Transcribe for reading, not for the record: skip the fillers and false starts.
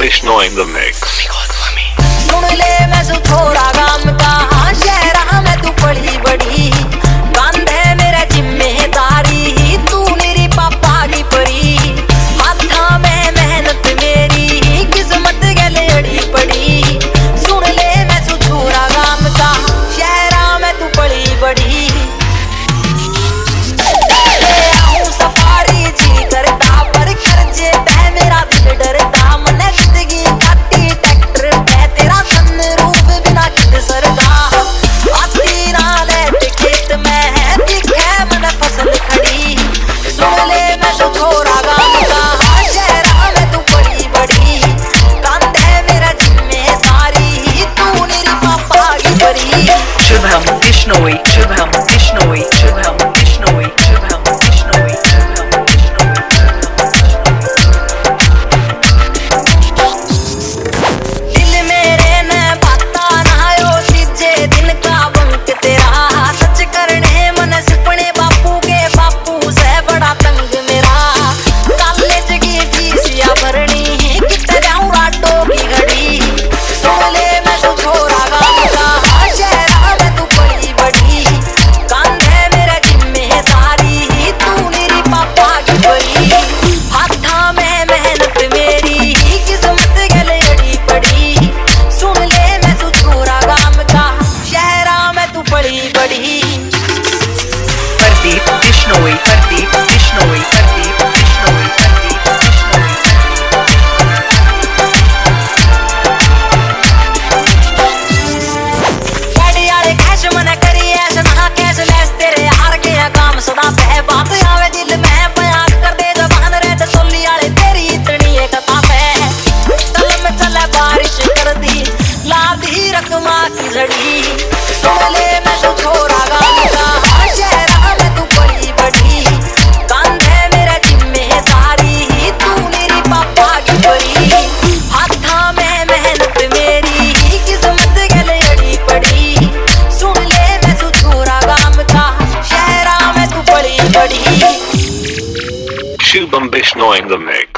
Bishnoy in the mix. सुन ले मैं सो छोरा गाम का शहरा में तू पड़ी बड़ी बंद है मेरा जिम्मेदारी तू मेरी पापा की परी हाथा में मेहनत मेरी किस्मत गले अड़ी पड़ी सुन ले मैं सो छोरा गाम का शहरा में तू पड़ी बड़ी सफारी जी करता पर कर्जे तय मेरा दिल डरता मन जिंदगी काटी ट्रैक्टर पे तेरा सनरूफ बिना कित सरदा आती ना लेट खेत में है दिखे मन फसल खड़ी सुन ले मैं तो छोरा गाम का शहरा में तू बड़ी बड़ी कंध है मेरा जिम्मेदारी तू मेरी पापा की परी Shubham Bishnoy, Shubham Bishnoy, Shubham Bishnoy, Shubham Bishnoy, Shubham Bishnoy. दिल मेरे ने बाता ना आयो तीजे दिन का बंक तेरा सच करने मन सपने बापू के बापू से बड़ा तंग मेरा कॉलेज की फीस या भरनी कितने जाऊं रातों की घड़ी सुन ले मैं तो छोरा गाम का शहरा में तू बड़ी बड़ी कंध है मेरा जिम्मेदारी तू मेरी पापा की परी हाथा में मेहनत मेरी किस्मत गले अड़ी पड़ी सुन ले मैं तू छोरा गाम का शहरा में तू बड़ी बड़ी Hardeep Bishnoy, Hardeep Bishnoy, Hardeep Bishnoy, Hardeep Bishnoy. गाड़ी वाले कैश मना करी ऐसा ना कैश लेस तेरे हार के काम सदा पे बात आवे दिल में बयान कर दे जबान रहते सोली वाले तेरी इतनी एक ताप है तल में चले बारिश कर दी ला दी रकमा की झड़ी सुन ले मैं तो छोरा गाम का शहरा में तू बड़ी बड़ी कंध है मेरा जिम्मेदारी तू मेरी पापा की परी हाथा में मेहनत मेरी किस्मत गले अड़ी पड़ी सुन ले मैं तू छोरा गाम का शहरा में तू बड़ी बड़ी Shubham Bishnoy in the mix.